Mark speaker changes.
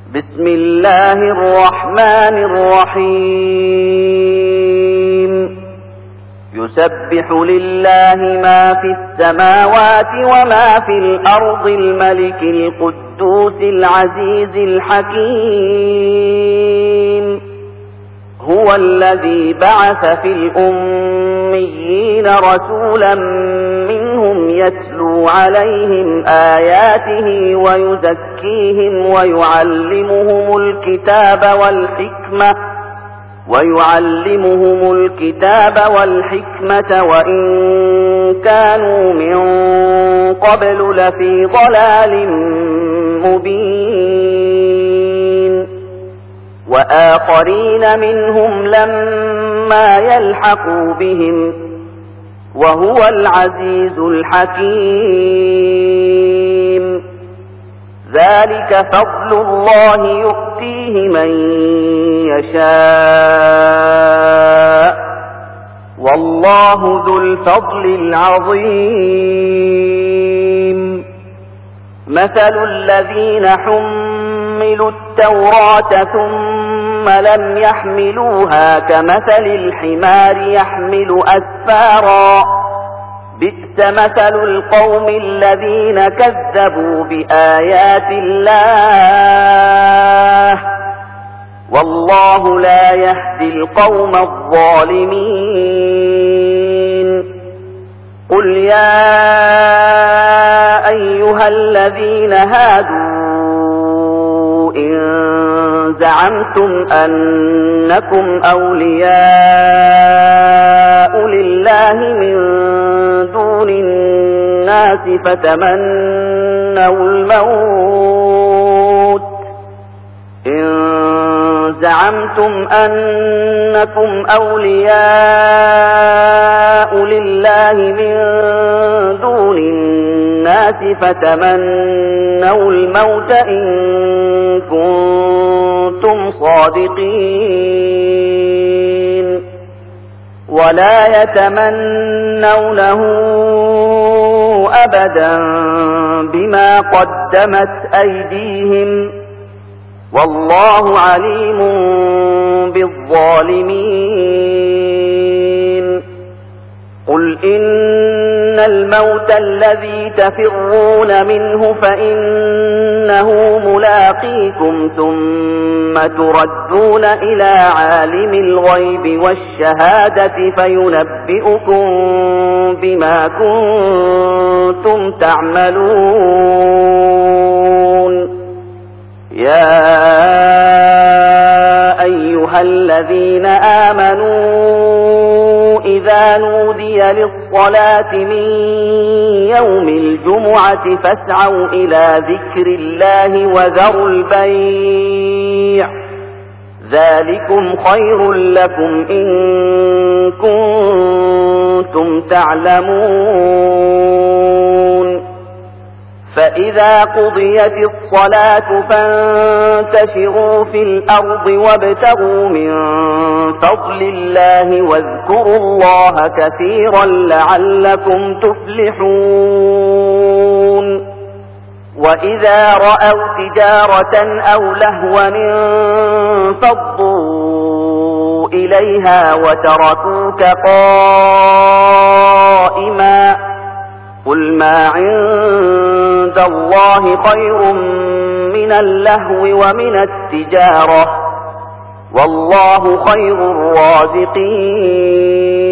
Speaker 1: بسم الله الرحمن الرحيم يسبح لله ما في السماوات وما في الأرض الملك القدوس العزيز الحكيم هو الذي بعث في الأميين رسولا منهم يتلو عليهم آياته ويزكيهم ويعلمهم الكتاب والحكمة وإن كانوا من قبل لفي ضلال مبين وآخرين منهم لما يلحقوا بهم وهو العزيز الحكيم ذلك فضل الله يؤتيه من يشاء والله ذو الفضل العظيم مثل الذين حملوا التوراة ثم لم يحملوها كمثل الحمار يحمل أسفارا بئس مثل القوم الذين كذبوا بآيات الله والله لا يهدي القوم الظالمين قل يا أيها الذين هادوا إن زعمتم أنكم أولياء لله من دون الناس فتمنوا الموت إن كنتم صادقين ولا يتمنونه أبدا بما قدمت أيديهم والله عليم بالظالمين قل إن الموت الذي تفرون منه فإنه ملاقيكم ثم تردون إلى عالم الغيب والشهادة فينبئكم بما كنتم تعملون يا أيها الذين آمنوا إذا نودي للصلاة من يوم الجمعة فاسعوا إلى ذكر الله وذروا البيع ذلكم خير لكم إن كنتم تعلمون فإذا قضيت الصلاة فانتشروا في الأرض وابتغوا من فضل الله واذكروا الله كثيرا لعلكم تفلحون وإذا رأوا تجارة أو لهوا انفضوا إليها وتركوك قائما قل ما عند الله خير من اللهو ومن التجارة والله خير الرازقين